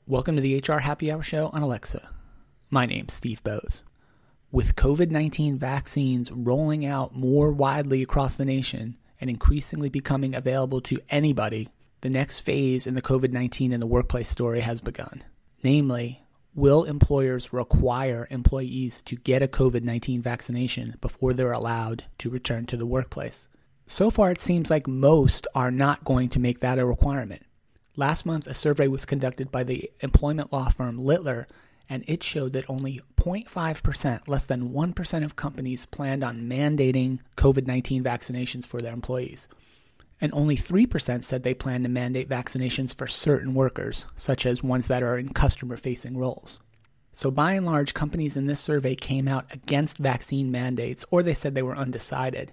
Welcome to the HR Happy Hour show on Alexa. My name's Steve Bose. With COVID-19 vaccines rolling out more widely across the nation and increasingly becoming available to anybody, the next phase in the COVID-19 in the workplace story has begun. Namely, will employers require employees to get a COVID-19 vaccination before they're allowed to return to the workplace? So far, it seems like most are not going to make that a requirement. Last month, a survey was conducted by the employment law firm Littler, and it showed that only 0.5%, less than 1% of companies planned on mandating COVID-19 vaccinations for their employees. And only 3% said they plan to mandate vaccinations for certain workers, such as ones that are in customer-facing roles. So by and large, companies in this survey came out against vaccine mandates, or they said they were undecided.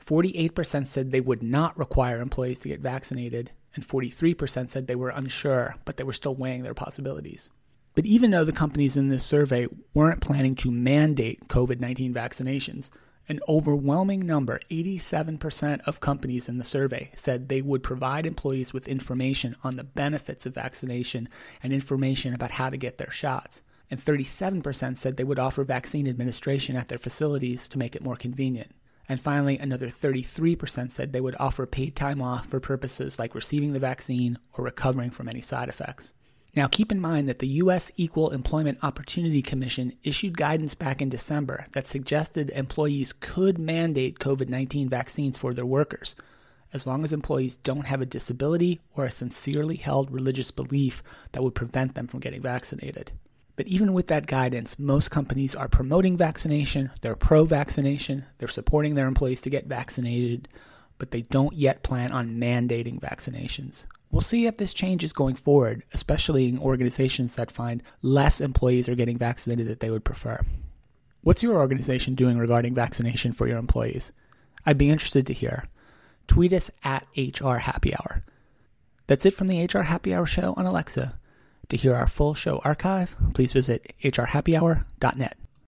48% said they would not require employees to get vaccinated, and 43% said they were unsure, but they were still weighing their possibilities. But even though the companies in this survey weren't planning to mandate COVID-19 vaccinations, an overwhelming number, 87% of companies in the survey, said they would provide employees with information on the benefits of vaccination and information about how to get their shots. And 37% said they would offer vaccine administration at their facilities to make it more convenient. And finally, another 33% said they would offer paid time off for purposes like receiving the vaccine or recovering from any side effects. Now, keep in mind that the U.S. Equal Employment Opportunity Commission issued guidance back in December that suggested employees could mandate COVID-19 vaccines for their workers, as long as employees don't have a disability or a sincerely held religious belief that would prevent them from getting vaccinated. But even with that guidance, most companies are promoting vaccination, they're pro-vaccination, they're supporting their employees to get vaccinated, but they don't yet plan on mandating vaccinations. We'll see if this changes going forward, especially in organizations that find less employees are getting vaccinated that they would prefer. What's your organization doing regarding vaccination for your employees? I'd be interested to hear. Tweet us at HR Happy Hour. That's it from the HR Happy Hour show on Alexa. To hear our full show archive, please visit hrhappyhour.net.